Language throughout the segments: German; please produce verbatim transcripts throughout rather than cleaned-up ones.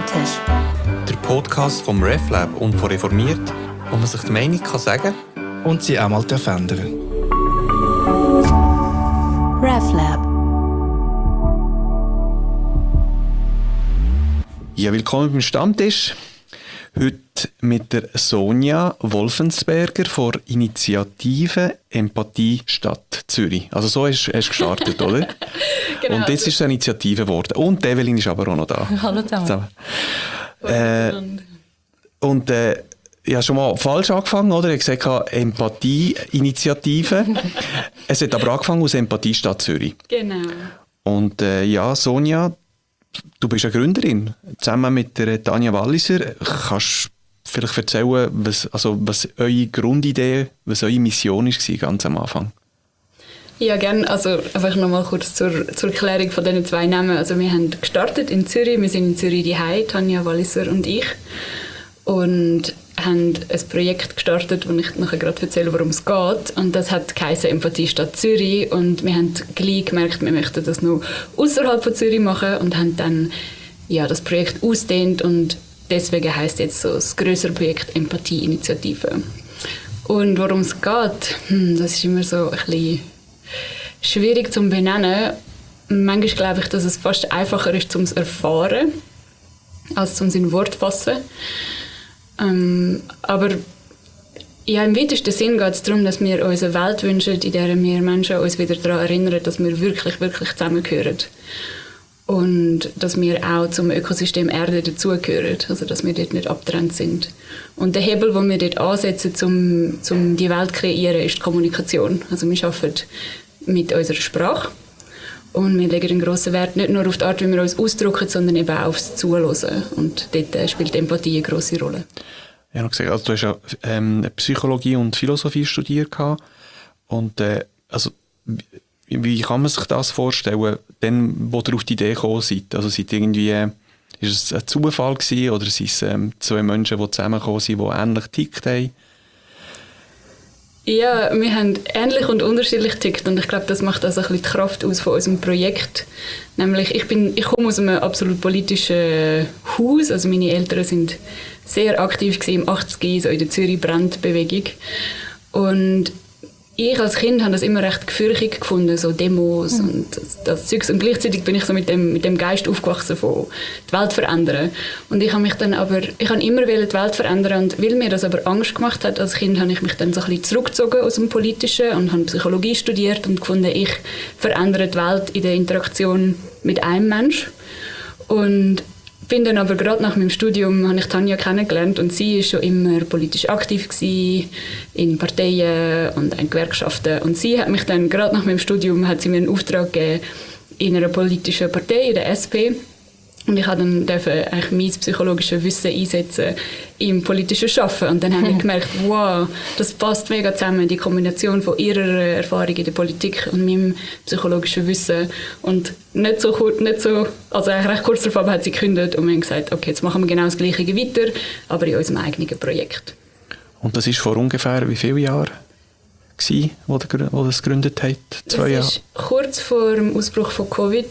Stammtisch. Der Podcast vom RefLab und von Reformiert, wo man sich die Meinung kann sagen und sie auch mal ändern. RefLab. Ja, willkommen beim Stammtisch. Heute mit der Sonja Wolfensberger von Initiative Empathie Stadt Zürich. Also so hast du gestartet, oder? Genau. Und jetzt ist es eine Initiative geworden. Und Evelyn ist aber auch noch da. Hallo zusammen. Äh, und äh, ich habe schon mal falsch angefangen, oder? Ich habe gesagt, Empathie-Initiative. Es hat aber angefangen aus Empathie Stadt Zürich. Genau. Und äh, ja, Sonja, du bist eine Gründerin, zusammen mit der Tanja Walliser. Kannst du vielleicht erzählen, was, also, was eure Grundidee, was eure Mission war ganz am Anfang? Ja, gerne. Also einfach nochmal kurz zur, zur Erklärung von diesen zwei Namen. Also wir haben gestartet in Zürich, wir sind in Zürich daheim, Tanja Walliser und ich. Und haben ein Projekt gestartet, wo ich nachher gerade erzähle, worum es geht. Und das hat geheißen Empathie Stadt Zürich. Und wir haben gleich gemerkt, wir möchten das noch außerhalb von Zürich machen und haben dann ja, das Projekt ausgedehnt. Und deswegen heisst jetzt so das grössere Projekt Empathie-Initiative. Und worum es geht, hm, das ist immer so ein bisschen schwierig zu benennen. Manchmal glaube ich, dass es fast einfacher ist, um es zu erfahren, als um es in Wort zu fassen. Ähm, aber ja, im weitesten Sinn geht es darum, dass wir uns eine Welt wünschen, in der wir Menschen uns wieder daran erinnern, dass wir wirklich, wirklich zusammengehören. Und dass wir auch zum Ökosystem Erde dazugehören, also dass wir dort nicht abgetrennt sind. Und der Hebel, den wir dort ansetzen, um, um die Welt zu kreieren, ist die Kommunikation. Also wir arbeiten mit unserer Sprache und wir legen einen grossen Wert nicht nur auf die Art, wie wir uns ausdrücken, sondern eben auch aufs Zuhören. Und dort spielt Empathie eine grosse Rolle. Ja, noch gesagt, also du hast ja ähm, Psychologie und Philosophie studiert und äh, also wie, wie kann man sich das vorstellen, dann, wo ihr auf die Idee gekommen seid? Also seid irgendwie, äh, ist es ein Zufall gewesen, oder sind es ähm, zwei Menschen, die zusammengekommen sind, die ähnlich getickt haben? Ja, wir haben ähnlich und unterschiedlich getickt und ich glaube, das macht also ein bisschen die Kraft aus von unserem Projekt. Nämlich, ich, bin, ich komme aus einem absolut politischen Haus, also meine Eltern sind sehr aktiv gewesen im achtziger, so in der Zürich-Brand-Bewegung. Und ich als Kind habe das immer recht gefürchtig gefunden, so Demos mhm. und das, das Zeugs. Und gleichzeitig bin ich so mit dem, mit dem Geist aufgewachsen von die Welt verändern. Und ich habe mich dann aber, ich habe immer die Welt verändern und weil mir das aber Angst gemacht hat als Kind, habe ich mich dann so ein bisschen zurückgezogen aus dem Politischen und habe Psychologie studiert und gefunden, ich verändere die Welt in der Interaktion mit einem Mensch. Und bin dann aber gerade nach meinem Studium habe ich Tanja kennengelernt und sie ist schon immer politisch aktiv gewesen, in Parteien und in Gewerkschaften und sie hat mich dann gerade nach meinem Studium hat sie mir einen Auftrag gegeben in einer politischen Partei, in der S P, und ich durfte dann dürfen eigentlich mein psychologisches Wissen einsetzen im politischen Arbeiten. Und dann habe ich gemerkt, wow, das passt mega zusammen, die Kombination von ihrer Erfahrung in der Politik und meinem psychologischen Wissen. Und nicht so, nicht so also eigentlich recht kurz darauf hat sie gekündigt und wir haben gesagt, okay, jetzt machen wir genau das Gleiche weiter, aber in unserem eigenen Projekt. Und das war vor ungefähr wie viele Jahren, gewesen, wo das gegründet hat? Zwei Jahre? Das war kurz vor dem Ausbruch von Covid.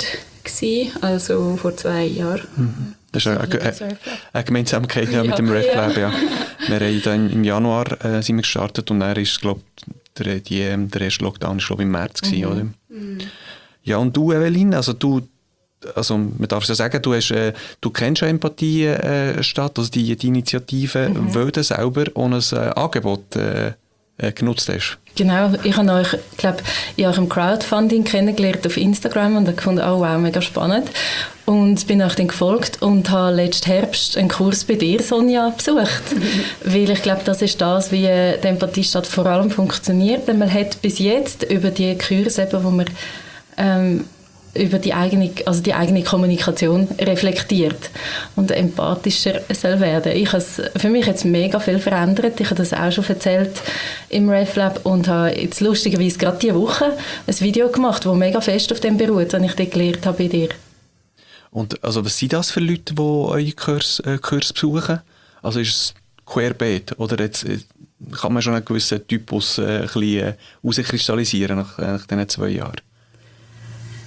Also vor zwei Jahren. Mhm. Das ist eine, eine, eine Gemeinsamkeit ja, mit dem RefLab. Ja. Wir haben dann im Januar äh, sind wir gestartet und dann ist, glaub, der, die, der erste Lockdown war im März. Mhm. Gewesen, oder? Mhm. Ja, und du, Evelyn, also du, also man darf ja sagen, du, hast, äh, du kennst ja Empathie äh, Stadt, also die, die Initiative, mhm. weil du selber ohne ein äh, Angebot äh, äh, genutzt hast. Genau, ich habe euch, glaube in eurem Crowdfunding kennengelernt auf Instagram und habe gefunden, oh wow, mega spannend. Und bin euch dann gefolgt und habe letzten Herbst einen Kurs bei dir, Sonja, besucht. Weil ich glaube, das ist das, wie die Empathie-Stadt vor allem funktioniert. Denn man hat bis jetzt über die Kurse, eben, wo man ähm, über die eigene, also die eigene Kommunikation reflektiert und empathischer soll werden. Ich has, für mich hat es mega viel verändert. Ich habe das auch schon erzählt im RefLab und habe jetzt lustigerweise gerade diese Woche ein Video gemacht, das mega fest auf dem beruht, was ich dort gelernt habe bei dir. Und also was sind das für Leute, die eure Kurs, äh, Kurs besuchen? Also ist es querbeet oder jetzt, äh, kann man schon einen gewissen Typus äh, ein bisschen äh, herauskristallisieren nach, äh, nach diesen zwei Jahren?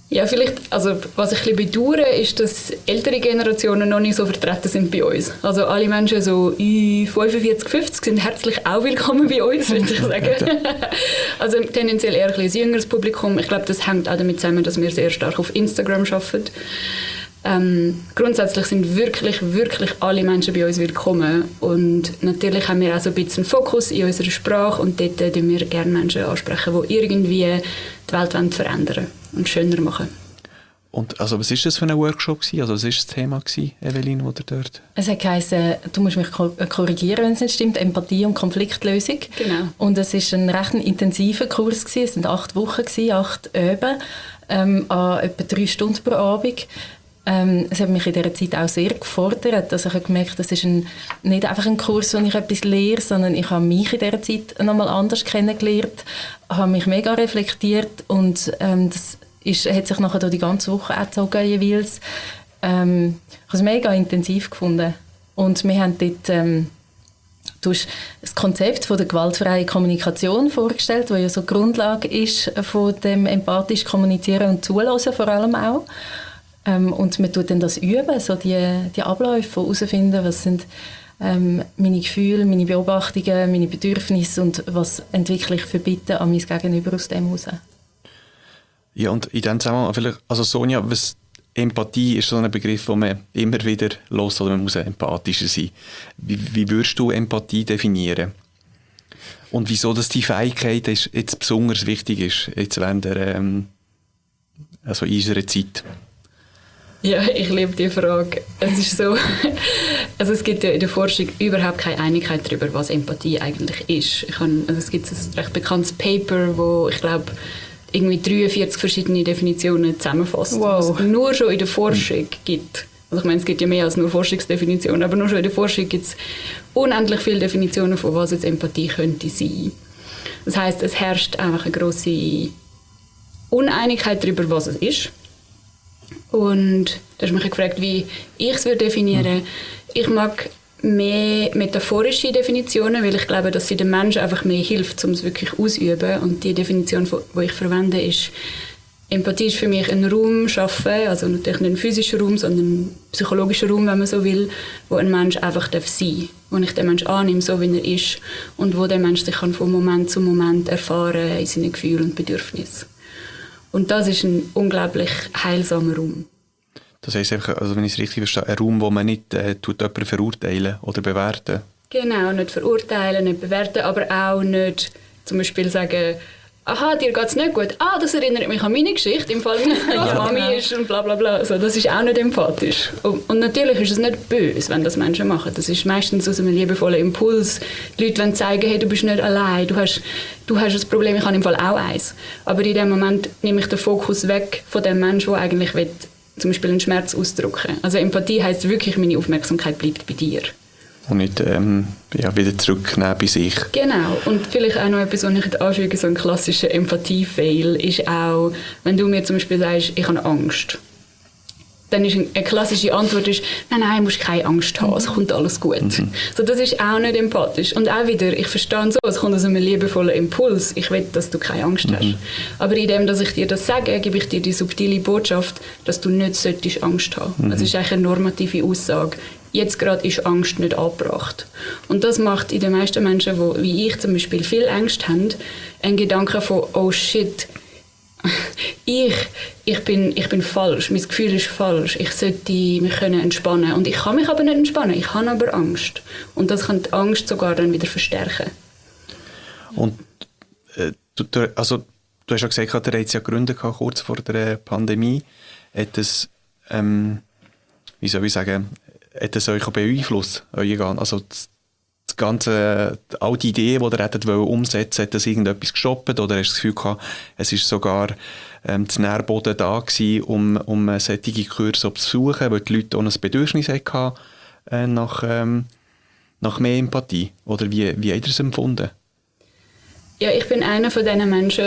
Ja, vielleicht, also was ich ein bisschen bedauere, ist, dass ältere Generationen noch nicht so vertreten sind bei uns. Also alle Menschen so fünfundvierzig, fünfzig sind herzlich auch willkommen bei uns, würde ich sagen. Also tendenziell eher ein bisschen jüngeres Publikum. Ich glaube, das hängt auch damit zusammen, dass wir sehr stark auf Instagram arbeiten. Ähm, grundsätzlich sind wirklich, wirklich alle Menschen bei uns willkommen. Und natürlich haben wir auch so ein bisschen Fokus in unserer Sprache und dort sprechen wir gerne Menschen ansprechen, die irgendwie die Welt verändern und schöner machen. Und also was war das für ein Workshop gewesen? Also was war das Thema gewesen, Evelyn, oder dort? Es hat geheißen, du musst mich korrigieren, wenn es nicht stimmt, Empathie und Konfliktlösung. Genau. Und es war ein recht intensiver Kurs gewesen. Es waren acht Wochen gewesen, acht Öben, ähm, an etwa drei Stunden pro Abend. Ähm, es hat mich in dieser Zeit auch sehr gefordert. Also ich habe gemerkt, das ist ein, nicht einfach ein Kurs, wo ich etwas lehre, sondern ich habe mich in dieser Zeit nochmal anders kennengelernt, habe mich mega reflektiert und ähm, das ist, hat sich nachher durch die ganze Woche auch gezogen jeweils. Ähm, ich habe es mega intensiv gefunden. Und wir haben dort ähm, du hast das Konzept von der gewaltfreien Kommunikation vorgestellt, das ja so die Grundlage ist von dem empathisch Kommunizieren und Zuhören vor allem auch. Ähm, und man tut dann das üben, so die, die Abläufe herausfinden, was sind ähm, meine Gefühle, meine Beobachtungen, meine Bedürfnisse und was entwickle ich für Bitten an mein Gegenüber aus dem heraus. Ja, und in dem Zusammenhang, vielleicht, also Sonja, was Empathie ist so ein Begriff, den man immer wieder hört, oder man muss empathischer sein. Wie, wie würdest du Empathie definieren? Und wieso dass die Fähigkeit ist, jetzt besonders wichtig ist, jetzt während der, ähm, also in unserer Zeit? Ja, ich liebe die Frage. Es ist so, also es gibt ja in der Forschung überhaupt keine Einigkeit darüber, was Empathie eigentlich ist. Ich habe, also es gibt ein recht bekanntes Paper, wo ich glaube irgendwie dreiundvierzig verschiedene Definitionen zusammenfasst, wow. Was es nur schon in der Forschung gibt. Also ich meine, es gibt ja mehr als nur Forschungsdefinitionen, aber nur schon in der Forschung gibt es unendlich viele Definitionen von was jetzt Empathie könnte sein. Das heisst, es herrscht einfach eine grosse Uneinigkeit darüber, was es ist. Und du hast mich gefragt, wie ich es definieren würde. Ich mag mehr metaphorische Definitionen, weil ich glaube, dass sie dem Menschen einfach mehr hilft, um es wirklich auszuüben. Und die Definition, die ich verwende, ist, Empathie ist für mich ein Raum schaffen, also natürlich nicht ein physischer Raum, sondern ein psychologischer Raum, wenn man so will, wo ein Mensch einfach sein darf, wo ich den Menschen annehme, so wie er ist, und wo der Mensch sich kann von Moment zu Moment erfahren in seinen Gefühlen und Bedürfnissen. Und das ist ein unglaublich heilsamer Raum. Das heisst einfach, also wenn ich es richtig verstehe, ein Raum, wo man nicht äh, tut jemanden verurteilen oder bewerten. Genau, nicht verurteilen, nicht bewerten, aber auch nicht zum Beispiel sagen, aha, dir geht es nicht gut. Ah, das erinnert mich an meine Geschichte, im Fall meiner Großmami ja, ist und bla bla bla. Also, das ist auch nicht empathisch. Und, und natürlich ist es nicht böse, wenn das Menschen machen. Das ist meistens aus einem liebevollen Impuls. Die Leute wollen zeigen, hey, du bist nicht allein, du hast, du hast ein Problem, ich habe im Fall auch eins. Aber in dem Moment nehme ich den Fokus weg von dem Menschen, der eigentlich will, zum Beispiel einen Schmerz ausdrücken. Also Empathie heisst wirklich, meine Aufmerksamkeit bleibt bei dir. Und nicht ähm, ja, wieder zurücknehmen bei sich. Genau. Und vielleicht auch noch etwas, was ich anfüge, so ein klassischer Empathie-Fail, ist auch, wenn du mir zum Beispiel sagst, ich habe Angst. Dann ist eine klassische Antwort, ist, nein, nein, du musst keine Angst haben, es kommt alles gut. Mhm. So, das ist auch nicht empathisch. Und auch wieder, ich verstehe so, es kommt aus einem liebevollen Impuls, ich will, dass du keine Angst hast. Mhm. Aber indem, dass ich dir das sage, gebe ich dir die subtile Botschaft, dass du nicht solltest Angst haben. Mhm. Das ist eigentlich eine normative Aussage. Jetzt gerade ist Angst nicht angebracht. Und das macht in den meisten Menschen, die wie ich zum Beispiel viel Angst haben, einen Gedanken von, oh shit, ich, ich, bin, ich bin falsch, mein Gefühl ist falsch, ich sollte mich können entspannen. Und ich kann mich aber nicht entspannen, ich habe aber Angst. Und das kann die Angst sogar dann wieder verstärken. Und äh, du, also, du hast ja gesagt, ihr hattet ja Gründe gehabt, kurz vor der Pandemie. Hat es, ähm, wie soll ich sagen, hat es euch auch beeinflusst, euer, also das, das ganze, all die Ideen, die ihr hättet umsetzen wollten, hat das irgendetwas gestoppt oder hast du das Gefühl gehabt, es ist sogar ähm, das Nährboden da gewesen, um, um solche Kurse zu besuchen, weil die Leute auch ein Bedürfnis hatten äh, nach, ähm, nach mehr Empathie? Oder wie, wie habt ihr es empfunden? Ja, ich bin einer von diesen Menschen,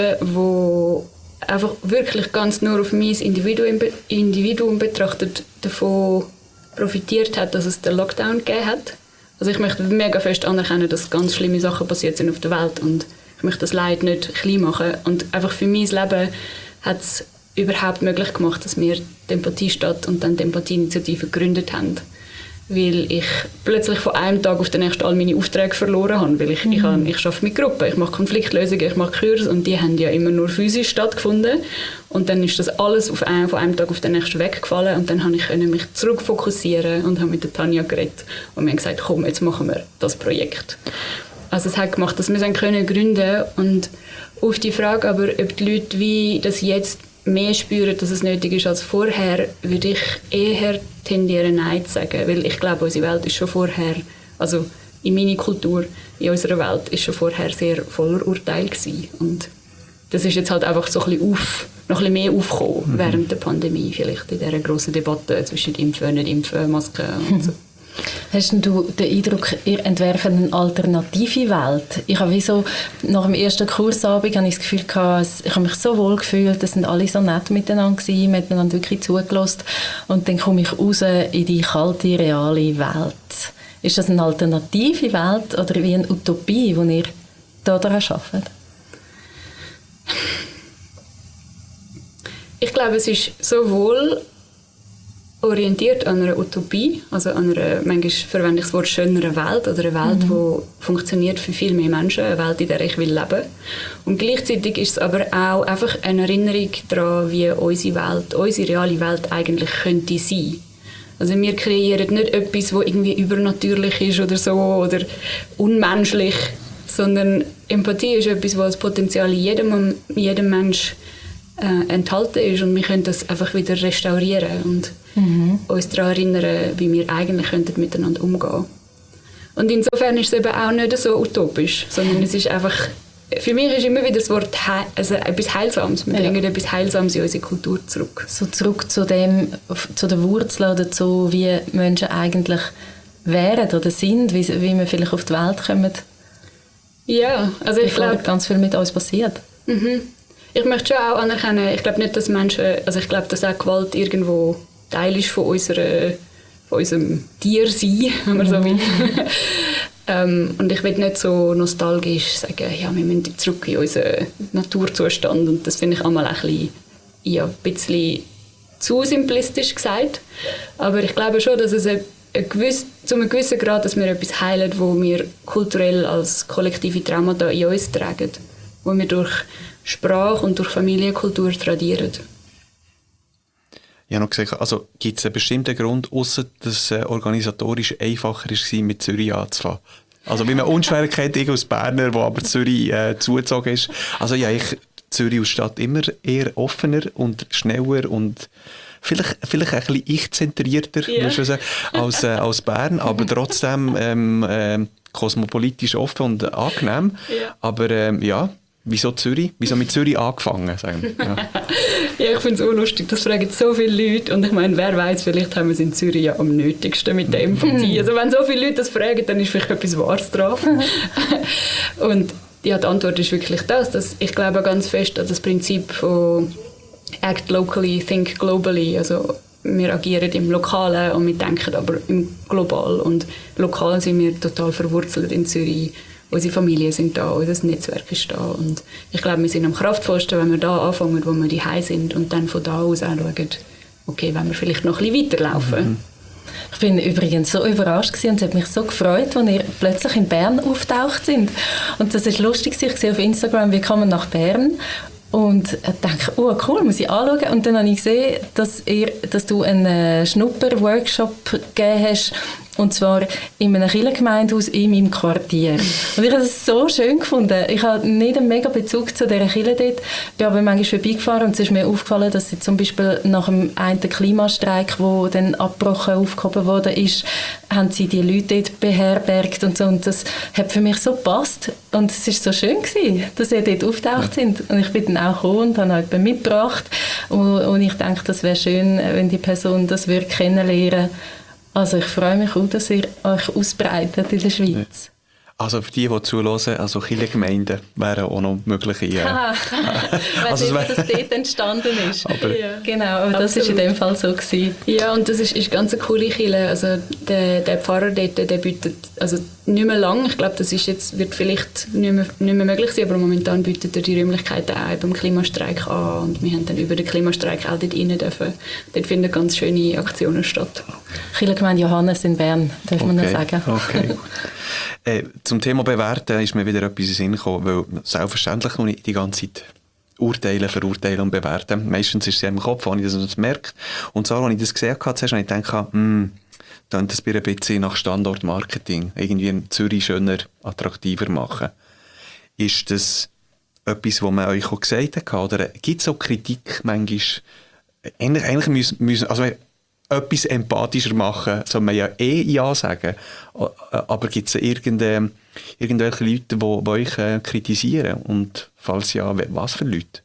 die einfach wirklich ganz nur auf mein Individuum, Individuum betrachtet davon profitiert hat, dass es den Lockdown gegeben hat. Also ich möchte mega fest anerkennen, dass ganz schlimme Sachen passiert sind auf der Welt und ich möchte das Leid nicht klein machen. Und einfach für mein Leben hat es überhaupt möglich gemacht, dass wir die Empathiestadt und dann die Empathieinitiative gegründet haben. Weil ich plötzlich von einem Tag auf den nächsten all meine Aufträge verloren habe. Weil ich, mhm. ich, habe, ich arbeite mit Gruppen, ich mache Konfliktlösungen, ich mache Kurse und die haben ja immer nur physisch stattgefunden. Und dann ist das alles auf einen, von einem Tag auf den nächsten weggefallen und dann konnte ich mich zurückfokussieren und habe mit der Tanja geredet und wir haben gesagt, komm, jetzt machen wir das Projekt. Also es hat gemacht, dass wir es können gründen und auf die Frage aber, ob die Leute wie das jetzt mehr spüren, dass es nötig ist als vorher, würde ich eher tendieren, Nein zu sagen. Weil ich glaube, unsere Welt ist schon vorher, also in meiner Kultur, in unserer Welt, ist schon vorher sehr voller Urteil gewesen. Und das ist jetzt halt einfach so ein bisschen auf, noch ein bisschen mehr aufgekommen mhm. während der Pandemie, vielleicht in dieser grossen Debatte zwischen Impfen und Nicht-Impfen, Masken und so. Hast du den Eindruck, ihr entwerfen eine alternative Welt? Ich habe wie so, nach dem ersten Kursabend habe ich das Gefühl gehabt, ich habe mich so wohl gefühlt, es sind alle so nett miteinander gewesen, man hat miteinander wirklich zugelassen und dann komme ich raus in die kalte, reale Welt. Ist das eine alternative Welt oder wie eine Utopie, die ihr daran arbeitet? Ich glaube, es ist sowohl orientiert an einer Utopie, also an einer, manchmal verwende ich das Wort schönere Welt oder eine Welt, mhm. die funktioniert für viel mehr Menschen, eine Welt, in der ich will leben. Und gleichzeitig ist es aber auch einfach eine Erinnerung daran, wie unsere Welt, unsere reale Welt eigentlich könnte sein. Also wir kreieren nicht etwas, das irgendwie übernatürlich ist oder so oder unmenschlich, sondern Empathie ist etwas, was das Potenzial in jedem, jedem Menschen äh, enthalten ist und wir können das einfach wieder restaurieren und mhm. uns daran erinnern, wie wir eigentlich könnten miteinander umgehen. Und insofern ist es eben auch nicht so utopisch, sondern es ist einfach, für mich ist immer wieder das Wort He- also etwas Heilsames. Wir ja. bringen etwas Heilsames in unsere Kultur zurück. So zurück zu dem, zu der Wurzel oder zu wie Menschen eigentlich wären oder sind, wie, wie wir vielleicht auf die Welt kommen. Ja, also ich glaube, ganz viel mit uns passiert. Mhm. Ich möchte schon auch anerkennen, ich glaube nicht, dass Menschen, also ich glaube, dass auch Gewalt irgendwo Teil ist von, unserer, von unserem Tiersein, wenn man so will. ähm, und ich will nicht so nostalgisch sagen, ja, wir müssen zurück in unseren Naturzustand und das finde ich einmal ein bisschen, ja, ein bisschen zu simplistisch gesagt. Aber ich glaube schon, dass es ein, ein gewiss, zu einem gewissen Grad, dass wir etwas heilen, wo wir kulturell als kollektive Traumata in uns tragen, wo wir durch Sprache und durch Familienkultur tradieren. Ich habe noch gesagt, also gibt es einen bestimmten Grund, ausser dass es äh, organisatorisch einfacher war, mit Zürich anzufangen? Also wie man unschwer kennt, ich als Berner, der aber Zürich äh, zugezogen ist. Also ja, ich Zürich als Stadt immer eher offener und schneller und vielleicht, vielleicht ein bisschen ich-zentrierter, yeah. muss ich sagen, als, äh, als Bern, aber trotzdem ähm, äh, kosmopolitisch offen und angenehm. Yeah. Aber ähm, ja, wieso Zürich? Wieso mit Zürich angefangen? Sagen wir. Ja. Ja, ich finde es auch lustig, das fragen so viele Leute und ich meine, wer weiß, vielleicht haben wir es in Zürich ja am nötigsten mit der Empathie. Also wenn so viele Leute das fragen, dann ist vielleicht etwas Wahres drauf. Und ja, die Antwort ist wirklich das, dass ich glaube ganz fest an das Prinzip von Act locally, think globally. Also wir agieren im Lokalen und wir denken aber im Global. Und lokal sind wir total verwurzelt in Zürich. Unsere Familien sind da, unser Netzwerk ist da. Und ich glaube, wir sind am kraftvollsten, wenn wir da anfangen, wo wir daheim sind und dann von da aus anschauen, okay, wenn wir vielleicht noch ein bisschen weiterlaufen. Mhm. Ich bin übrigens so überrascht gewesen und es hat mich so gefreut, als ihr plötzlich in Bern auftaucht sind. Und das ist lustig, ich sehe auf Instagram, wie kommen nach Bern. Und ich dachte, oh cool, muss ich anschauen. Und dann habe ich gesehen, dass, ihr, dass du einen Schnupper-Workshop gegeben hast. Und zwar in einer Kirchengemeindehaus in meinem Quartier. Und ich habe das so schön gefunden. Ich habe nicht einen mega Bezug zu dieser Kirche dort, bin aber manchmal vorbeigefahren und es ist mir aufgefallen, dass sie zum Beispiel nach dem einen Klimastreik, der dann abgebrochen, aufgehoben wurde, ist, haben sie die Leute dort beherbergt und so. Und das hat für mich so gepasst. Und es war so schön gewesen, dass sie dort auftaucht ja. sind. Und ich bin dann auch gekommen und habe jemanden mitgebracht. Und, und ich denke, das wäre schön, wenn die Person das würde kennenlernen würde. Also ich freue mich auch, dass ihr euch ausbreitet in der Schweiz. Also für die, die zuhören, also Kirchengemeinden wären auch noch mögliche. Äh, ah, also ich weiß nicht, wie das dort entstanden ist. Aber ja. Genau, aber das war in dem Fall so gewesen. Ja, und das ist, ist ganz eine coole Kirche. Also der, der Pfarrer dort, der bietet, also nicht mehr lang. Ich glaube, das ist jetzt, wird vielleicht nicht mehr, nicht mehr möglich sein, aber momentan bietet er die Räumlichkeiten auch beim Klimastreik an und wir haben dann über den Klimastreik auch dort rein dürfen. Dort finden ganz schöne Aktionen statt. Kirchengemeinde Johannes in Bern, darf man okay, noch sagen. Okay. äh, zum Thema Bewerten ist mir wieder etwas in den Sinn gekommen, weil selbstverständlich noch nicht die ganze Zeit urteilen, verurteilen und bewerten. Meistens ist es ja im Kopf, wenn ich das merke. Und so, als ich das gesehen habe, zuerst habe ich gedacht, hm, dann das ein bisschen nach Standortmarketing irgendwie in Zürich schöner, attraktiver machen. Ist das etwas, was man euch auch gesagt hat? Oder gibt es auch Kritik manchmal? Eigentlich, eigentlich müssen, müssen also etwas empathischer machen, soll man ja eh Ja sagen. Aber gibt es irgende, irgendwelche Leute, die, die euch äh, kritisieren? Und falls ja, was für Leute?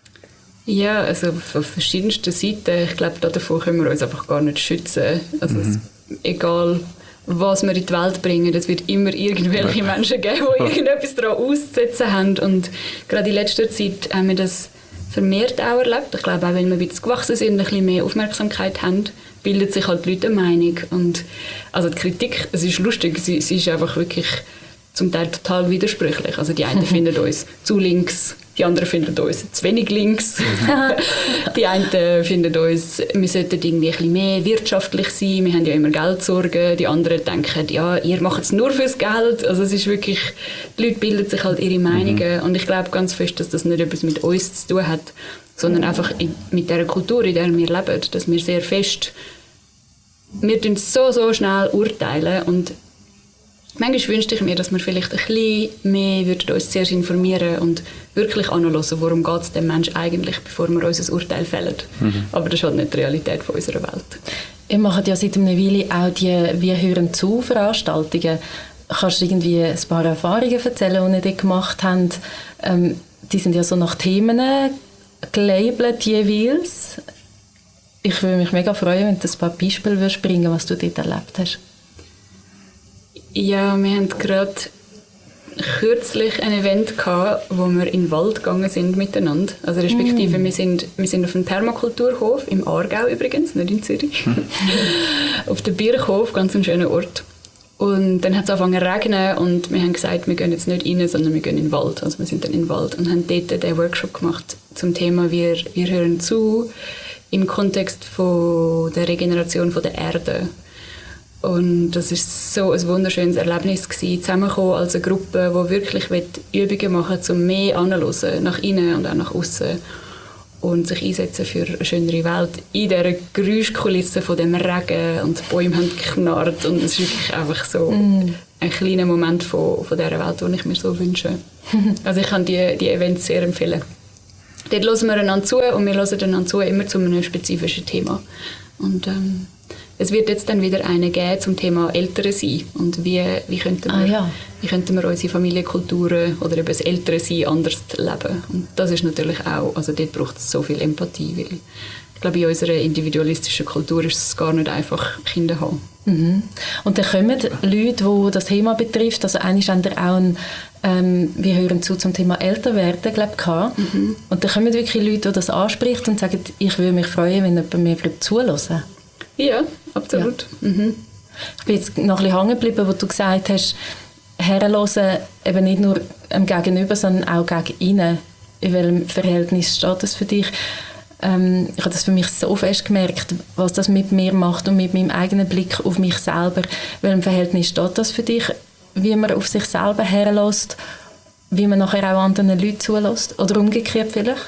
Ja, also von verschiedensten Seiten. Ich glaube, davor können wir uns einfach gar nicht schützen. Also mhm. es, egal, was wir in die Welt bringen, es wird immer irgendwelche ja. Menschen geben, die irgendetwas daran auszusetzen haben. Und gerade in letzter Zeit haben wir das vermehrt auch erlebt. Ich glaube, auch wenn wir ein bisschen gewachsen sind, ein bisschen mehr Aufmerksamkeit haben, bildet sich halt die Leute eine Meinung. Und also die Kritik, es ist lustig, sie, sie ist einfach wirklich zum Teil total widersprüchlich. Also die einen finden uns zu links, die anderen finden uns zu wenig links. Die einen finden uns, wir sollten irgendwie ein bisschen mehr wirtschaftlich sein, wir haben ja immer Geldsorgen. Die anderen denken, ja, ihr macht es nur fürs Geld. Also es ist wirklich, die Leute bilden sich halt ihre Meinungen. Mhm. Und ich glaube ganz fest, dass das nicht etwas mit uns zu tun hat, sondern einfach in, mit der Kultur, in der wir leben, dass wir sehr fest, wir tun so, so schnell urteilen und manchmal wünschte ich mir, dass wir vielleicht ein bisschen mehr würden uns zuerst informieren und wirklich anschauen, worum geht es dem Menschen eigentlich, bevor wir unser Urteil fällen. Mhm. Aber das ist halt nicht die Realität von unserer Welt. Ihr macht ja seit einer Weile auch die «Wir hören zu» Veranstaltungen. Kannst du irgendwie ein paar Erfahrungen erzählen, die ihr dort gemacht habt? Ähm, die sind ja so nach Themen gelabelt jeweils. Ich würde mich mega freuen, wenn du ein paar Beispiele würdest bringen, was du dort erlebt hast. Ja, wir hatten gerade kürzlich ein Event gehabt, wo wir in den Wald gegangen sind miteinander. Also respektive, mm. wir, sind, wir sind auf einem Permakulturhof, im Aargau übrigens, nicht in Zürich. Auf dem Birchhof, ganz ein schöner Ort. Und dann hat es angefangen zu regnen und wir haben gesagt, wir gehen jetzt nicht rein, sondern wir gehen in den Wald. Also wir sind dann in den Wald und haben dort den Workshop gemacht zum Thema «Wir, wir hören zu» im Kontext von der Regeneration von der Erde. Und das war so ein wunderschönes Erlebnis gewesen, zusammengekommen als eine Gruppe, die wirklich Übungen machen will, um mehr anzuhören, nach innen und auch nach außen und sich einsetzen für eine schönere Welt. In dieser Geräuschkulisse von dem Regen und die Bäume haben geknarrt und es ist wirklich einfach so mm. ein kleiner Moment von, von dieser Welt, den ich mir so wünsche. Also ich kann die, die Events sehr empfehlen. Dort hören wir einander zu und wir hören einander zu, immer zu einem spezifischen Thema. Und ähm, es wird jetzt dann wieder eine geben zum Thema Ältere sein und wie, wie, könnten wir, ah, ja. wie könnten wir unsere Familienkulturen oder eben das Ältere Sein anders leben. Und das ist natürlich auch, also dort braucht es so viel Empathie, weil ich glaube, in unserer individualistischen Kultur ist es gar nicht einfach, Kinder zu haben. Mhm. Und dann kommen Leute, die das Thema betrifft, also eigentlich haben wir auch ein, ähm, wir hören zu zum Thema Älterwerden, glaube ich, mhm. und dann kommen wirklich Leute, die das anspricht und sagen, ich würde mich freuen, wenn jemand mir zuhören. Ja, absolut. Ja. Mhm. Ich bin jetzt noch ein bisschen hängen geblieben, wo du gesagt hast, herhören eben nicht nur am Gegenüber, sondern auch gegen innen. In welchem Verhältnis steht das für dich? Ähm, ich habe das für mich so fest gemerkt, was das mit mir macht und mit meinem eigenen Blick auf mich selber. In welchem Verhältnis steht das für dich? Wie man auf sich selber herlässt, wie man nachher auch anderen Leuten zulässt? Oder umgekehrt vielleicht?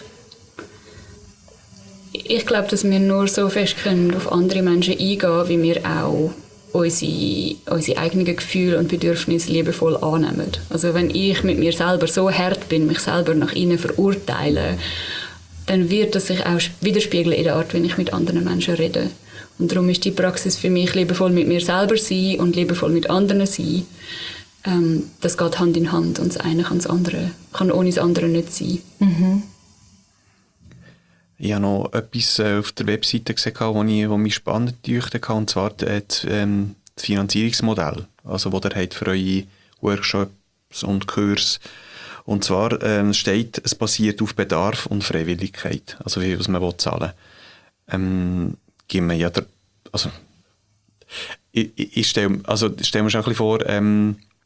Ich glaube, dass wir nur so fest können auf andere Menschen eingehen, wie wir auch unsere, unsere eigenen Gefühle und Bedürfnisse liebevoll annehmen. Also wenn ich mit mir selber so hart bin, mich selber nach innen verurteile, dann wird das sich auch widerspiegeln in der Art, wie ich mit anderen Menschen rede. Und darum ist die Praxis für mich liebevoll mit mir selber sein und liebevoll mit anderen sein. Ähm, das geht Hand in Hand und das eine kann das andere, kann ohne das andere nicht sein. Mhm. Ich habe noch etwas auf der Webseite gesehen, das mich spannend gedeucht hat, und zwar das, ähm, das Finanzierungsmodell, also das ihr habt für eure Workshops und Kurse. Und zwar ähm, steht, es basiert auf Bedarf und Freiwilligkeit, also wie viel man zahlen will. Ähm, geben wir ja der, also ich, ich stelle also stell mir schon ein bisschen vor, ähm,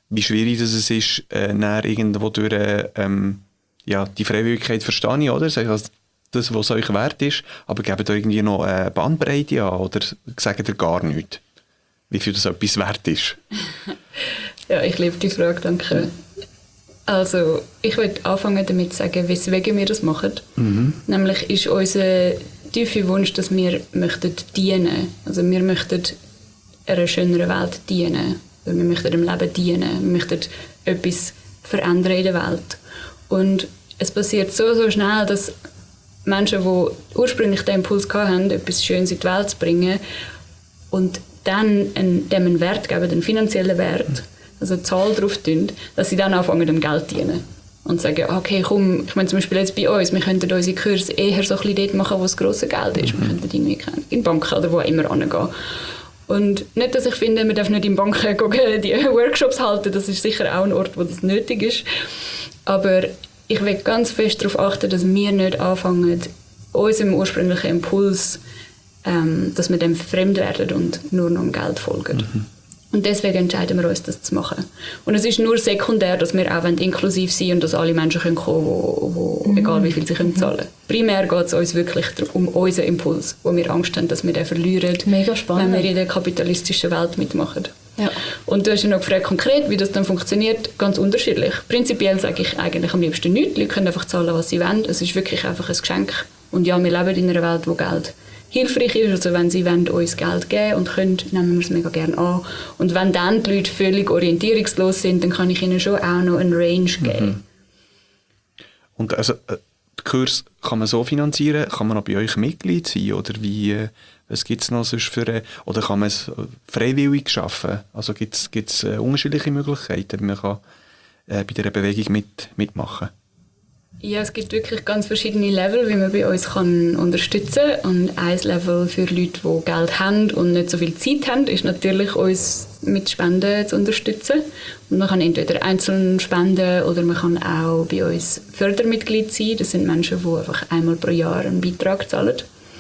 wie schwierig das es ist, äh, näher irgendwo durch ähm, ja, die Freiwilligkeit verstehe ich, oder? Also das, was euch wert ist, aber gebt da irgendwie noch eine Bandbreite an oder sagt ihr gar nichts, wie viel das etwas wert ist? Ja, ich liebe die Frage, danke. Also, ich würde anfangen damit zu sagen, weswegen wir das machen. Mhm. Nämlich ist unser tiefer Wunsch, dass wir möchten dienen. Also wir möchten einer schöneren Welt dienen. Wir möchten dem Leben dienen. Wir möchten etwas verändern in der Welt. Und es passiert so, so schnell, dass Menschen, die ursprünglich den Impuls hatten, etwas Schönes in die Welt zu bringen und dann einen, dem einen Wert geben, einen finanziellen Wert, also eine Zahl drauf tun, dass sie dann anfangen, dem Geld zu dienen. Und sagen, okay, komm, ich meine zum Beispiel jetzt bei uns, wir könnten unsere Kurse eher so ein bisschen dort machen, wo das grosse Geld ist. Mhm. Wir könnten irgendwie in Banken oder wo immer hingehen. Und nicht, dass ich finde, man darf nicht in Banken gehen, die Workshops halten, das ist sicher auch ein Ort, wo das nötig ist. Aber ich will ganz fest darauf achten, dass wir nicht anfangen, unserem ursprünglichen Impuls, ähm, dass wir dem fremd werden und nur noch dem Geld folgen. Mhm. Und deswegen entscheiden wir uns, das zu machen. Und es ist nur sekundär, dass wir auch inklusiv sein und dass alle Menschen kommen können, wo, wo, mhm. egal wie viel sie können zahlen können. Primär geht es uns wirklich um unseren Impuls, wo wir Angst haben, dass wir den verlieren, Mega spannend. wenn wir in der kapitalistischen Welt mitmachen. Ja. Und du hast ja noch gefragt, konkret, wie das dann funktioniert, ganz unterschiedlich. Prinzipiell sage ich eigentlich am liebsten nichts. Die Leute können einfach zahlen, was sie wollen. Es ist wirklich einfach ein Geschenk. Und ja, wir leben in einer Welt, wo Geld hilfreich ist. Also wenn sie wollen, uns Geld geben und können, nehmen wir es mega gerne an. Und wenn dann die Leute völlig orientierungslos sind, dann kann ich ihnen schon auch noch eine Range geben. Mhm. Und also, äh, den Kurs kann man so finanzieren? Kann man auch bei euch Mitglied sein? Oder wie, äh, was gibt es noch sonst für... Äh, oder kann man es freiwillig schaffen? Also gibt es äh, unterschiedliche Möglichkeiten, wie man kann, äh, bei dieser Bewegung mit, mitmachen kann? Ja, es gibt wirklich ganz verschiedene Level, wie man bei uns kann unterstützen kann. Und ein Level für Leute, die Geld haben und nicht so viel Zeit haben, ist natürlich, uns mit Spenden zu unterstützen. Und man kann entweder einzeln spenden oder man kann auch bei uns Fördermitglied sein. Das sind Menschen, die einfach einmal pro Jahr einen Beitrag zahlen,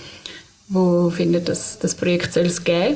die finden, dass das Projekt soll es geben.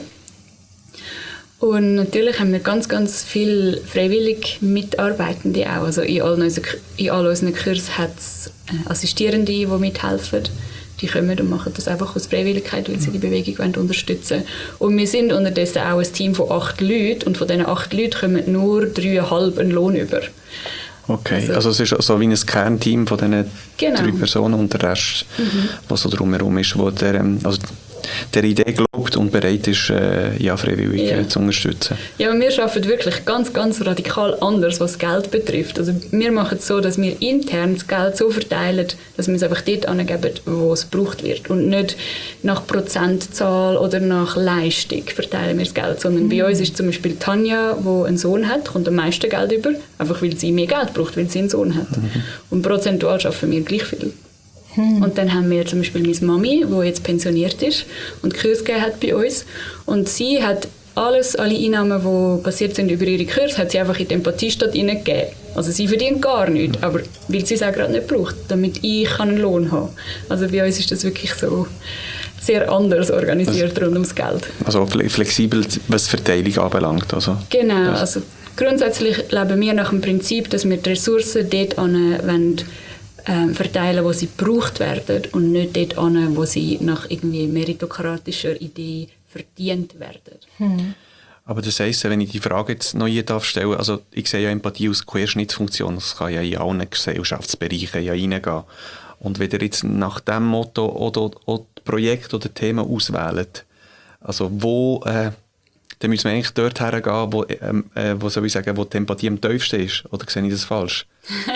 Und natürlich haben wir ganz, ganz viele freiwillig Mitarbeitende auch. Also in all unseren, in all unseren Kursen hat es Assistierende, die mithelfen. Die kommen und machen das einfach aus Freiwilligkeit, weil sie die Bewegung unterstützen wollen. Und wir sind unterdessen auch ein Team von acht Leuten und von diesen acht Leuten kommen nur dreieinhalb einen Lohn über. Okay, also, also es ist so wie ein Kernteam von diesen genau. drei Personen und der Rest, mhm. was so drumherum ist, wo der, also der Idee glaubt und bereit ist, äh, ja, freiwillig ja. zu unterstützen. Ja, aber wir arbeiten wirklich ganz, ganz radikal anders, was Geld betrifft. Also wir machen es so, dass wir intern das Geld so verteilen, dass wir es einfach dort angeben, wo es gebraucht wird. Und nicht nach Prozentzahl oder nach Leistung verteilen wir das Geld, sondern mhm. bei uns ist zum Beispiel Tanja, die einen Sohn hat, kommt am meisten Geld über, einfach weil sie mehr Geld braucht, weil sie einen Sohn hat. Mhm. Und prozentual schaffen wir gleich viel. Hm. Und dann haben wir zum Beispiel meine Mami, die jetzt pensioniert ist und Kurs gegeben hat bei uns. Und sie hat alles, alle Einnahmen, die passiert sind über ihre Kurse, hat sie einfach in die Empathiestadt hineingegeben. Also sie verdient gar nichts, aber weil sie es auch gerade nicht braucht, damit ich einen Lohn haben kann. Also bei uns ist das wirklich so sehr anders organisiert also, rund ums Geld. Also flexibel, was die Verteilung anbelangt. Also, genau, also grundsätzlich leben wir nach dem Prinzip, dass wir die Ressourcen dort an Ähm, verteilen, wo sie gebraucht werden und nicht dort an, wo sie nach irgendwie meritokratischer Idee verdient werden. Hm. Aber das heisst, wenn ich die Frage jetzt noch hier darf stellen, also ich sehe ja Empathie als Querschnittsfunktion, das kann ja in allen Gesellschaftsbereichen ja reingehen. Und wenn ihr jetzt nach dem Motto oder, oder Projekt oder Thema auswählt, also wo, äh, dann müssen wir eigentlich dort hergehen, wo, äh, wo, soll ich sagen, wo die Empathie am tiefsten ist, oder sehe ich das falsch?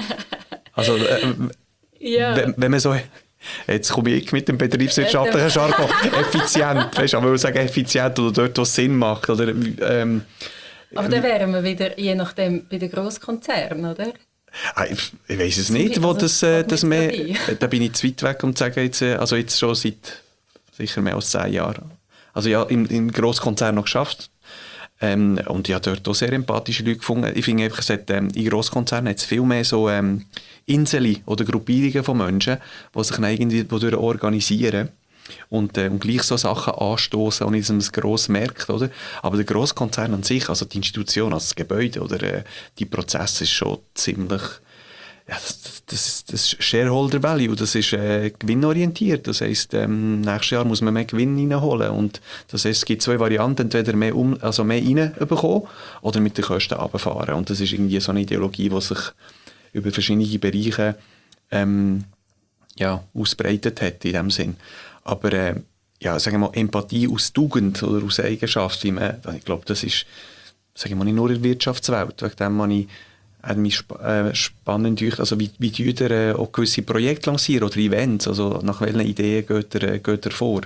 Also, äh, ja. wenn, wenn man so, jetzt komme ich mit dem betriebswirtschaftlichen Jargon, effizient, weißt du, man will sagen effizient oder dort, wo es Sinn macht, oder, ähm, aber dann wären wir wieder, je nachdem, bei den Grosskonzernen, oder? Ich, ich weiss es nicht, wo das, äh, das mehr, da bin ich zu weit weg, um zu sagen, jetzt, also jetzt schon seit sicher mehr als zehn Jahren. Also ja, im, im Grosskonzern noch geschafft. Ähm, und ich habe dort auch sehr empathische Leute gefunden. Ich finde einfach, es hat, ähm, in Grosskonzernen hat es viel mehr so ähm, Inseln oder Gruppierungen von Menschen, die sich dann irgendwie wodurch organisieren. und, äh, und gleich so Sachen anstoßen, ohne dass man es gross merkt, oder? Aber der Grosskonzern an sich, also die Institution, also das Gebäude oder äh, die Prozesse ist schon ziemlich, ja, das, das, das, das ist Shareholder Value, das ist äh, gewinnorientiert. Das heisst, ähm, nächstes Jahr muss man mehr Gewinn reinholen. Und das heisst, es gibt zwei Varianten, entweder mehr, um, also mehr reinbekommen oder mit den Kosten runterfahren. Und das ist irgendwie so eine Ideologie, die sich über verschiedene Bereiche ähm, ja, ausbreitet hat in dem Sinn. Aber äh, ja, sagen wir mal, Empathie aus Tugend oder aus Eigenschaft, wie man, ich glaube, das ist, sagen wir mal, nicht nur in der Wirtschaftswelt. Wegen dem habe ich hat mich sp- äh, spannend durch, also wie, wie tut ihr äh, auch gewisse Projekte lancieren oder Events, also nach welchen Ideen geht ihr, äh, geht ihr vor?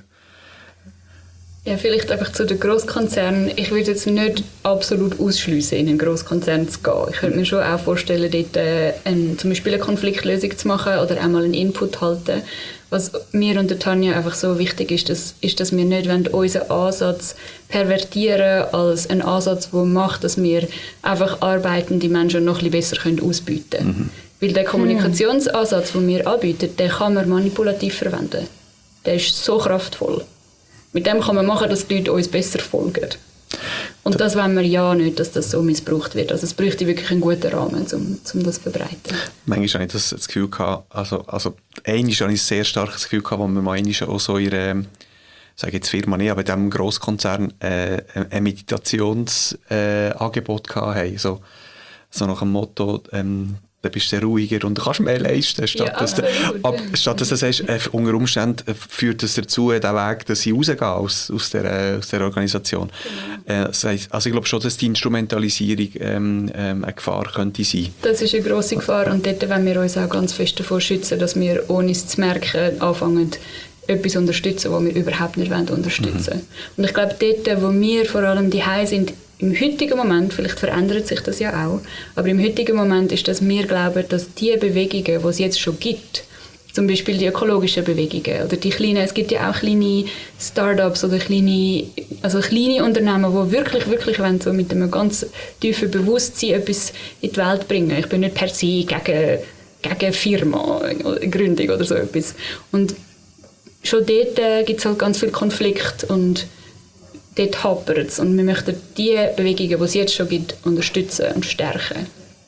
Ja, vielleicht einfach zu den Grosskonzernen. Ich würde jetzt nicht absolut ausschliessen, in einen Grosskonzern zu gehen. Ich könnte mir schon auch vorstellen, dort äh, ein, zum Beispiel eine Konfliktlösung zu machen oder einmal einen Input halten. Was mir und der Tanja einfach so wichtig ist, das, ist, dass wir nicht unseren Ansatz pervertieren als einen Ansatz, der macht, dass wir einfach arbeitende Menschen noch ein bisschen besser ausbieten können. Mhm. Weil der Kommunikationsansatz, den wir anbieten, den kann man manipulativ verwenden. Der ist so kraftvoll. Mit dem kann man machen, dass die Leute uns besser folgen. Und das wollen wir ja nicht, dass das so missbraucht wird. Also es bräuchte wirklich einen guten Rahmen, um, um das zu verbreiten. Manchmal habe ich das, das Gefühl gehabt, also, also einmal habe ich ein sehr starkes Gefühl gehabt, wo wir mal auch so in einer, sage jetzt Firma nicht, aber in diesem Grosskonzern äh, ein Meditationsangebot äh, gehabt haben. So, so nach dem Motto, ähm, dann bist du ruhiger und kannst mehr leisten. Statt, ja, dass, du, ab, statt dass du sagst, äh, unter Umständen führt es dazu, den Weg, dass sie rausgehen aus, aus, der, aus der Organisation. Genau. Äh, das heisst, also ich glaube schon, dass die Instrumentalisierung ähm, ähm, eine Gefahr könnte sein. Das ist eine grosse Gefahr und dort wollen wir uns auch ganz fest davor schützen, dass wir, ohne es zu merken, anfangen, etwas unterstützen, was wir überhaupt nicht unterstützen wollen. Mhm. Und ich glaube, dort, wo wir vor allem daheim sind, im heutigen Moment, vielleicht verändert sich das ja auch, aber im heutigen Moment ist, dass wir glauben, dass die Bewegungen, die es jetzt schon gibt, zum Beispiel die ökologischen Bewegungen oder die kleinen, es gibt ja auch kleine Start-ups oder kleine, also kleine Unternehmen, die wirklich, wirklich wollen, so mit einem ganz tiefen Bewusstsein etwas in die Welt bringen. Ich bin nicht per se gegen, gegen Firma, Gründung oder so etwas. Und schon dort äh, gibt es halt ganz viel Konflikt und dort hapert es. Und wir möchten die Bewegungen, die es jetzt schon gibt, unterstützen und stärken.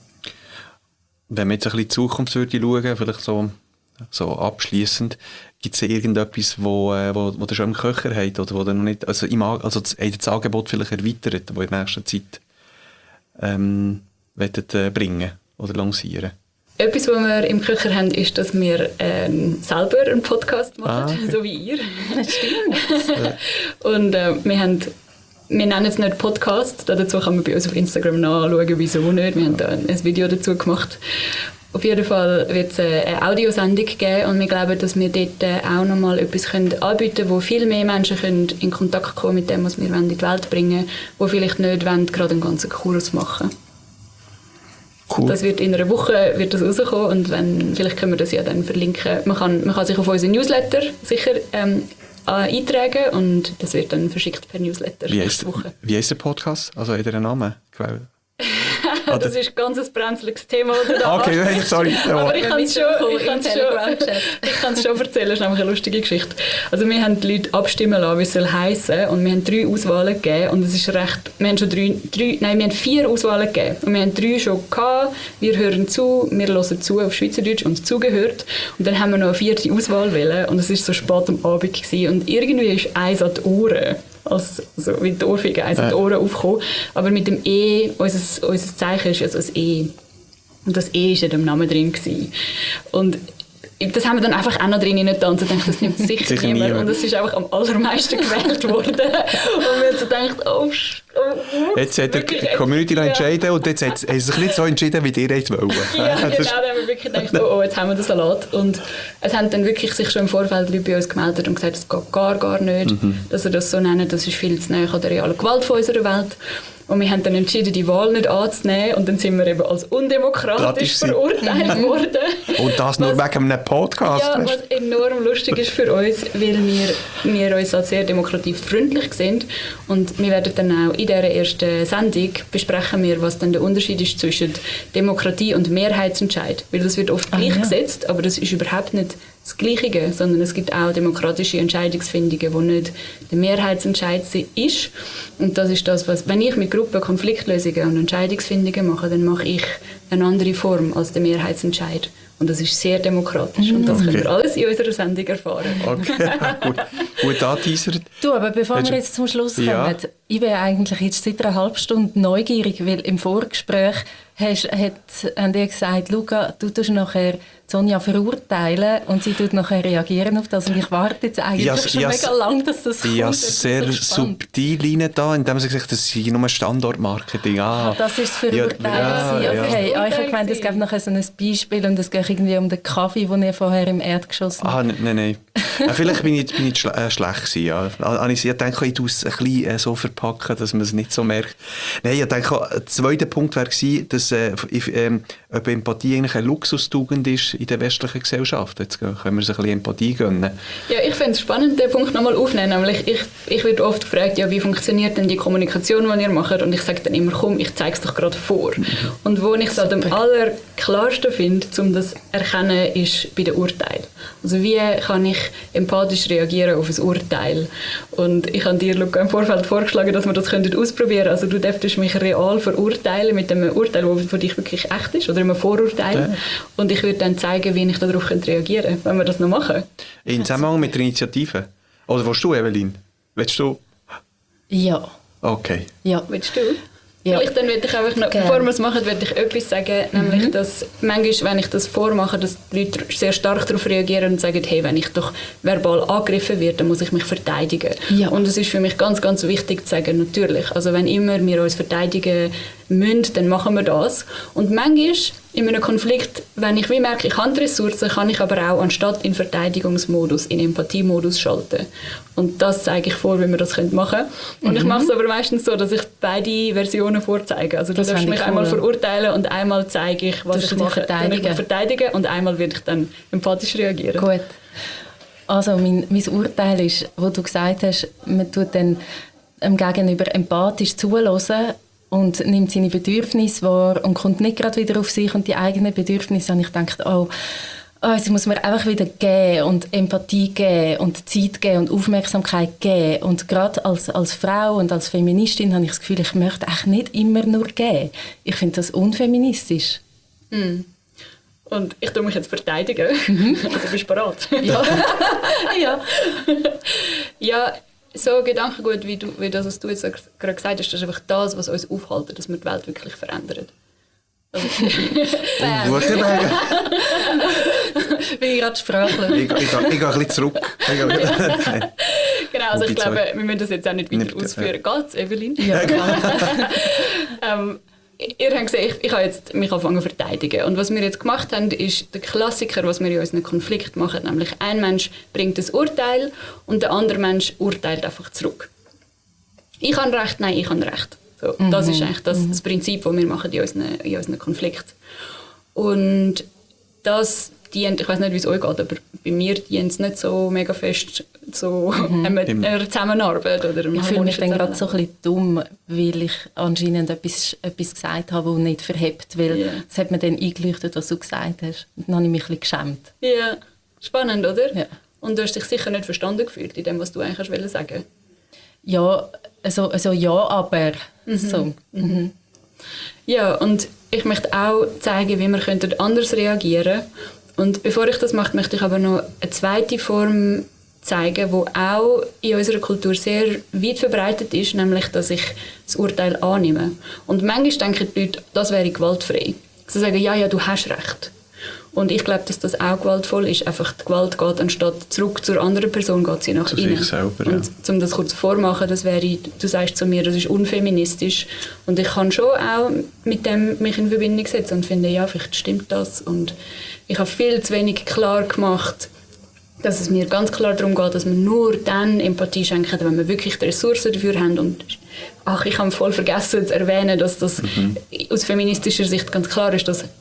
Wenn man jetzt ein bisschen in die Zukunft würde schauen, vielleicht so, so abschliessend, gibt es irgendetwas, wo, äh, wo, wo ihr schon im Köcher habt oder wo ihr noch nicht, also, im, also das, das Angebot vielleicht erweitert, das ihr in der nächsten Zeit ähm, wollt, äh, bringen oder lancieren? Etwas, was wir im Köcher haben, ist, dass wir ähm, selber einen Podcast machen, ah, okay. So wie ihr. Das stimmt. Und äh, wir, haben, wir nennen es nicht Podcast, dazu kann man bei uns auf Instagram nachschauen, wieso nicht. Wir haben da ein Video dazu gemacht. Auf jeden Fall wird es eine Audiosendung geben und wir glauben, dass wir dort auch nochmal etwas anbieten können, wo viel mehr Menschen können in Kontakt kommen mit dem, was wir in die Welt bringen wollen, die vielleicht nicht wollen, gerade einen ganzen Kurs machen. Cool. Das wird in einer Woche wird das rauskommen und wenn, vielleicht können wir das ja dann verlinken. Man kann, man kann sich auf unseren Newsletter sicher ähm, eintragen und das wird dann verschickt per Newsletter. Wie heißt, wie heißt der Podcast? Also hat er einen Namen? Das ist ein ganz brenzliges Thema, das du da okay, hast. sorry. Aber ich kann es schon, ich kann's schon, schon erzählen, das ist nämlich eine lustige Geschichte. Also wir haben die Leute abstimmen lassen, wie es soll heissen und wir haben drei Auswahlen gegeben und es ist recht, wir haben schon drei, drei, nein, wir haben vier Auswahlen gegeben und wir haben drei schon gehabt, wir hören zu, wir hören zu auf Schweizerdeutsch und zugehört und dann haben wir noch eine vierte Auswahl wählen und es war so spät am Abend gewesen und irgendwie ist eins an die Ohren. Als, also wie die Ohrfeige eins an die Ohren aufgekommen. Aber mit dem E, unser, unser Zeichen ist also das E. Und das E war in dem Namen drin gewesen. Und das haben wir dann einfach auch noch drin getanzt und dachte, das nimmt sicher, sicher niemand. niemand. Und das ist einfach am allermeisten gewählt worden. Und wir haben so gedacht, oh, oh jetzt hat die Community noch entschieden und jetzt hat sie sich nicht so entschieden, wie ihr wollt. Ja, genau, dann haben wir wirklich gedacht, oh, oh, jetzt haben wir den Salat. Und es haben dann wirklich sich schon im Vorfeld Leute bei uns gemeldet und gesagt, das geht gar, gar nicht, mhm. dass sie das so nennen, das ist viel zu nahe an der realen Gewalt von unserer Welt. Und wir haben dann entschieden, die Wahl nicht anzunehmen und dann sind wir eben als undemokratisch verurteilt worden. Und das nur was, wegen einem Podcast? Ja, was enorm lustig ist für uns, weil wir, wir uns als sehr demokratiefreundlich sind und wir werden dann auch in dieser ersten Sendung besprechen wir, was dann der Unterschied ist zwischen Demokratie und Mehrheitsentscheid. Weil das wird oft ah, gleichgesetzt, ja. aber das ist überhaupt nicht das Gleiche, sondern es gibt auch demokratische Entscheidungsfindungen, wo nicht der Mehrheitsentscheid ist. Und das ist das, was, wenn ich mit Gruppen Konfliktlösungen und Entscheidungsfindungen mache, dann mache ich eine andere Form als der Mehrheitsentscheid. Und das ist sehr demokratisch. Und das okay. können wir alles in unserer Sendung erfahren. Okay, gut. Gut angeteasert. Du, aber bevor Hast wir jetzt zum Schluss kommen, ja. ich bin eigentlich jetzt seit einer halben Stunde neugierig, weil im Vorgespräch hast, hat, haben die gesagt, Luca, du tust nachher Sonja verurteilen und sie tut nachher reagieren auf das. Und ich warte jetzt eigentlich ja, schon ja, mega lang, dass das kommt. Ja, sehr so subtil rein da, indem sie gesagt, das sei nur Standortmarketing. Ah, das ist das Verurteilen. Ja, ja, okay, ja. Ah, ich habe gemeint, es gäbe nachher so ein Beispiel und es geht irgendwie um den Kaffee, den ihr vorher im Erdgeschoss habt. Ah, nein, nein. äh, vielleicht bin ich, bin ich schle äh, schlecht gewesen, ja. Ich denke, ich tue es ein bisschen äh, so verpacken, dass man es nicht so merkt. Nein, ich denke, der zweite Punkt wäre gewesen, dass äh, ich, ähm, ob Empathie eigentlich eine Luxustugend ist in der westlichen Gesellschaft. Jetzt können wir uns ein bisschen Empathie gönnen. Ja, ich finde es spannend, den Punkt nochmal aufzunehmen. Nämlich ich, ich werde oft gefragt, ja, wie funktioniert denn die Kommunikation, die ihr macht? Und ich sage dann immer, komm, ich zeige es doch gerade vor. Mhm. Und wo ich es halt am allerklarsten finde, um das zu erkennen, ist bei den Urteilen. Also wie kann ich empathisch reagieren auf ein Urteil? Und ich habe dir, Luca, im Vorfeld vorgeschlagen, dass wir das ausprobieren können. Also du darfst mich real verurteilen mit einem Urteil, das für dich wirklich echt ist, oder einem Vorurteil. Ja. Und ich würde dann zeigen, wie ich darauf reagieren könnte, wenn wir das noch machen. In Zusammenhang mit der Initiative? Oder willst du, Evelyn? Willst du? Ja. Okay. Ja. Willst du? Ja. Vielleicht dann würde ich einfach noch, bevor wir es machen, würde ich etwas sagen, mhm. nämlich, dass manchmal, wenn ich das vormache, dass die Leute sehr stark darauf reagieren und sagen, hey, wenn ich doch verbal angegriffen werde, dann muss ich mich verteidigen. Ja. Und es ist für mich ganz, ganz wichtig zu sagen, natürlich, also wenn immer wir uns verteidigen müssen, dann machen wir das. Und manchmal in einem Konflikt, wenn ich wie merke, ich habe Ressourcen, kann ich aber auch anstatt in Verteidigungsmodus, in Empathiemodus schalten. Und das zeige ich vor, wie wir das machen können. Und mhm. ich mache es aber meistens so, dass ich beide Versionen vorzeige. Also du darfst mich cool. einmal verurteilen und einmal zeige ich, was ich mache, dann ich mich verteidigen und einmal werde ich dann empathisch reagieren. Gut. Also mein, mein Urteil ist, wo du gesagt hast, man tut dann dem Gegenüber empathisch zuhören und nimmt seine Bedürfnisse wahr und kommt nicht gerade wieder auf sich und die eigenen Bedürfnisse. Und ich denke, oh, oh, sie muss mir einfach wieder geben und Empathie geben und Zeit geben und Aufmerksamkeit geben. Und gerade als, als Frau und als Feministin habe ich das Gefühl, ich möchte echt nicht immer nur geben. Ich finde das unfeministisch. Mm. Und ich tue mich jetzt verteidigen. Mhm. Also bist du bereit? Ja. ja. ja. So Gedankengut, wie, du, wie das, was du jetzt gerade gesagt hast, das ist einfach das, was uns aufhält, dass wir die Welt wirklich verändern. Also, bin ich gerade sprachlos. Ich, ich, ich, ich gehe ein bisschen zurück. Genau, also ich glaube, wir müssen das jetzt auch nicht weiter nicht, ausführen. Ja. Geht's, Evelyn? Ja, ähm, Ihr habt gesehen, ich, ich habe jetzt mich angefangen zu verteidigen. Und was wir jetzt gemacht haben, ist der Klassiker, was wir in unseren Konflikt machen. Nämlich ein Mensch bringt ein Urteil und der andere Mensch urteilt einfach zurück. Ich habe Recht, nein, ich habe Recht. So, mhm. Das ist eigentlich das, das Prinzip, das wir machen in unseren, in unseren Konflikten. Und das dient, ich weiß nicht, wie es euch geht, aber bei mir dient es nicht so mega fest so mhm. einer, einer Zusammenarbeit. Oder ich fühle mich dann gerade so ein bisschen dumm, weil ich anscheinend etwas, etwas gesagt habe, das nicht verhebt, weil yeah. es hat mir dann eingeleuchtet, was du gesagt hast. Und dann habe ich mich ein bisschen geschämt. Ja, spannend, oder? Ja. Und du hast dich sicher nicht verstanden gefühlt in dem, was du eigentlich sagen wolltest. Ja, also, also ja, aber mhm. so. Mhm. Ja, und ich möchte auch zeigen, wie wir anders reagieren können. Und bevor ich das mache, möchte ich aber noch eine zweite Form zeigen, die auch in unserer Kultur sehr weit verbreitet ist, nämlich, dass ich das Urteil annehme. Und manchmal denken die Leute, das wäre gewaltfrei. Sie sagen, ja, ja, du hast Recht. Und ich glaube, dass das auch gewaltvoll ist. Einfach die Gewalt geht, anstatt zurück zur anderen Person, geht sie nach zu innen. Sich selber, und ja. um das kurz vormachen, das wäre, du sagst zu mir, das ist unfeministisch. Und ich kann schon auch mit dem mich in Verbindung setzen und finde, ja, vielleicht stimmt das. Und ich habe viel zu wenig klar gemacht, dass es mir ganz klar darum geht, dass wir nur dann Empathie schenken, wenn wir wirklich die Ressourcen dafür haben. Und ach, ich habe voll vergessen zu erwähnen, dass das mhm. aus feministischer Sicht ganz klar ist, dass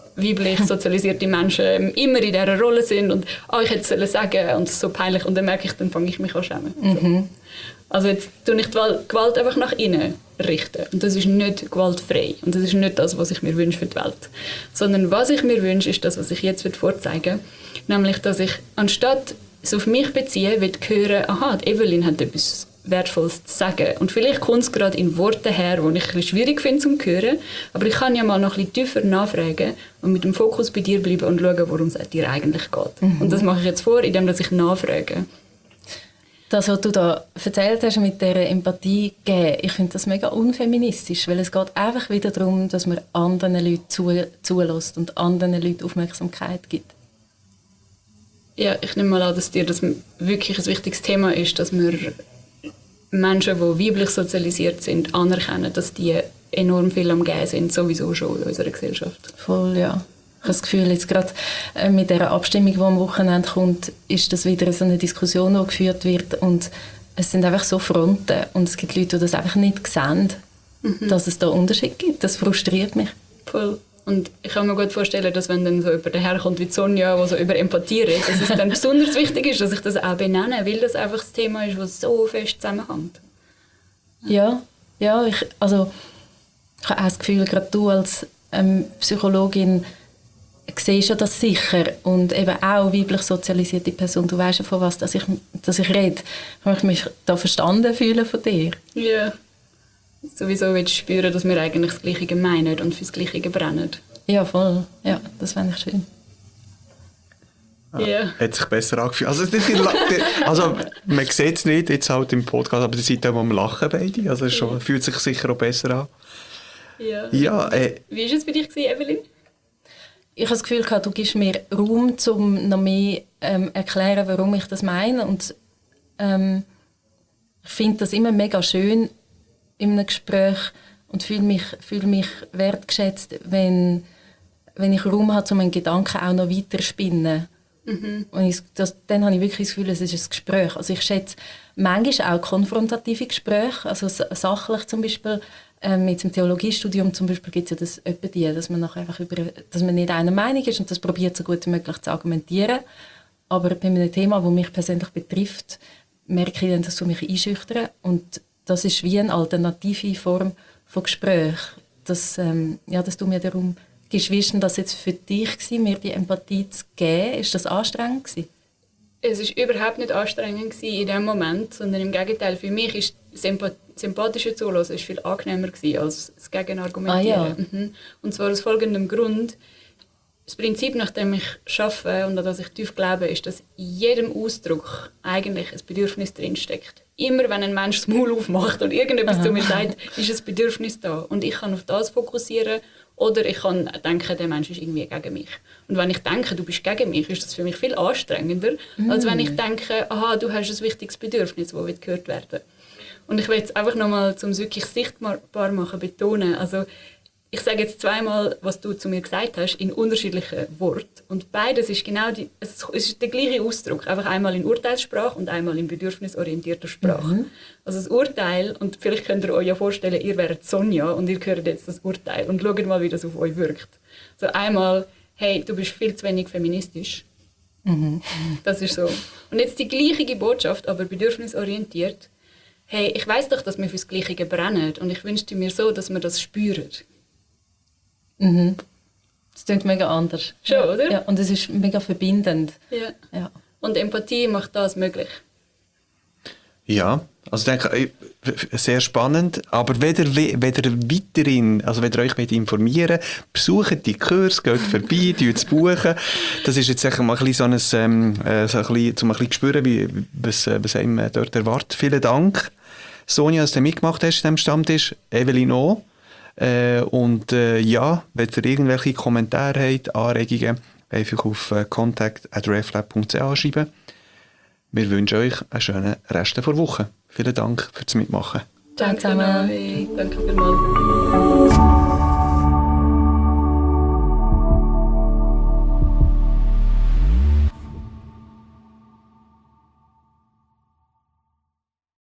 weiblich sozialisierte Menschen immer in dieser Rolle sind und oh, ich hätte es sagen und es ist so peinlich und dann merke ich, dann fange ich mich an schämen. Mhm. Also jetzt tue ich die Gewalt einfach nach innen richten und das ist nicht gewaltfrei und das ist nicht das, was ich mir wünsche für die Welt. Sondern was ich mir wünsche, ist das, was ich jetzt vorzeigen will, nämlich, dass ich anstatt es auf mich beziehe, will hören, aha, die Evelyn hat etwas Wertvolles zu sagen. Und vielleicht kommt es gerade in Worten her, die ich ein bisschen schwierig finde zum Hören, aber ich kann ja mal noch ein bisschen tiefer nachfragen und mit dem Fokus bei dir bleiben und schauen, worum es dir eigentlich geht. Mhm. Und das mache ich jetzt vor, indem ich nachfrage. Das, was du da erzählt hast mit dieser Empathie geben, ich finde das mega unfeministisch, weil es geht einfach wieder darum, dass man anderen Leuten zu, zulässt und anderen Leuten Aufmerksamkeit gibt. Ja, ich nehme mal an, dass dir das wirklich ein wichtiges Thema ist, dass wir Menschen, die weiblich sozialisiert sind, anerkennen, dass die enorm viel am Gehen sind, sowieso schon in unserer Gesellschaft. Voll, ja. Ich habe das Gefühl, jetzt gerade mit dieser Abstimmung, die am Wochenende kommt, ist das wieder so eine Diskussion, die geführt wird und es sind einfach so Fronten und es gibt Leute, die das einfach nicht sehen, mhm. dass es da Unterschiede gibt. Das frustriert mich. Voll. Und ich kann mir gut vorstellen, dass wenn dann so jemand daherkommt wie Sonja, der so über Empathie redet, dass es dann besonders wichtig ist, dass ich das auch benenne, weil das einfach das Thema ist, das so fest zusammenhängt. Ja, ja ich, also, ich habe auch das Gefühl, gerade du als ähm, Psychologin siehst ja das sicher und eben auch weiblich sozialisierte Person, du weißt ja, von was dass ich, dass ich rede. Ich möchte mich da verstanden fühlen von dir. Ja. Sowieso willst du spüren, dass wir eigentlich das Gleiche meinen und fürs Gleiche brennen. Ja, voll. Ja, das fände ich schön. Ja. Yeah. Hat sich besser angefühlt. Also, die, die, also man sieht es nicht jetzt halt im Podcast, aber die Seite, wo wir lachen beide. Also es schon, fühlt sich sicher auch besser an. Ja. Ja äh, Wie war es bei dir, Evelyn? Ich habe das Gefühl, du gibst mir Raum, um noch mehr ähm, erklären, warum ich das meine. Und ähm, ich finde das immer mega schön in einem Gespräch und fühle mich, fühle mich wertgeschätzt, wenn, wenn ich Raum habe, um einen Gedanken auch noch weiter zu spinnen. Mhm. Und ich, das, dann habe ich wirklich das Gefühl, es ist ein Gespräch. Also ich schätze manchmal auch konfrontative Gespräche, also sachlich zum Beispiel. Ähm, mit dem Theologiestudium zum Beispiel gibt es ja das etwa die, dass man, nachher einfach über, dass man nicht einer Meinung ist und das probiert so gut wie möglich zu argumentieren. Aber bei einem Thema, das mich persönlich betrifft, merke ich dann, dass du mich einschüchtern. Und das ist wie eine alternative Form von Gespräch. Dass, ähm, ja, dass du mir darum gibst, wie war das jetzt für dich gewesen, mir die Empathie zu geben? Ist das anstrengend gewesen? Es war überhaupt nicht anstrengend in diesem Moment, sondern im Gegenteil. Für mich ist das sympathische Zuhören ist viel angenehmer als das Gegenargumentieren. Ah, ja. mhm. Und zwar aus folgendem Grund. Das Prinzip, nach dem ich arbeite und an das ich tief glaube, ist, dass in jedem Ausdruck eigentlich ein Bedürfnis drinsteckt. Immer wenn ein Mensch das Maul aufmacht und irgendetwas Aha. zu mir sagt, ist ein Bedürfnis da. Und ich kann auf das fokussieren oder ich kann denken, der Mensch ist irgendwie gegen mich. Und wenn ich denke, du bist gegen mich, ist das für mich viel anstrengender, mm. als wenn ich denke, aha, du hast ein wichtiges Bedürfnis, das gehört werden will. Und ich will jetzt einfach nochmal, um es wirklich sichtbar machen, betonen, also ich sage jetzt zweimal, was du zu mir gesagt hast, in unterschiedlichen Worten. Und beides ist genau die, es ist der gleiche Ausdruck, einfach einmal in Urteilssprache und einmal in bedürfnisorientierter Sprache. Mhm. Also das Urteil, und vielleicht könnt ihr euch ja vorstellen, ihr wäret Sonja und ihr hört jetzt das Urteil und schaut mal, wie das auf euch wirkt. Also einmal, hey, du bist viel zu wenig feministisch. Mhm. Das ist so. Und jetzt die gleiche Botschaft, aber bedürfnisorientiert. Hey, ich weiss doch, dass wir fürs Gleiche brennen und ich wünschte mir so, dass wir das spüren. Mhm. Das klingt mega anders. Schon, ja, oder? Ja, und es ist mega verbindend. Ja. Ja. Und Empathie macht das möglich. Ja, also ich denke, sehr spannend. Aber wenn ihr, wenn ihr weiterhin, also wenn ihr euch informieren wollt, besucht die Kurs, geht vorbei, es buchen. Das ist jetzt mal ein bisschen so ein, ähm, so ein bisschen, um ein bisschen zu spüren, wie, was, was einem dort erwartet. Vielen Dank, Sonja, dass du mitgemacht hast in diesem Stammtisch. Evelyn auch. Äh, und äh, ja, wenn ihr irgendwelche Kommentare habt, Anregungen, einfach auf äh, contact at reflab punkt c h schreiben. Wir wünschen euch einen schönen Rest der Woche. Vielen Dank fürs Mitmachen. Danke, Danke vielmals. Danke vielmals.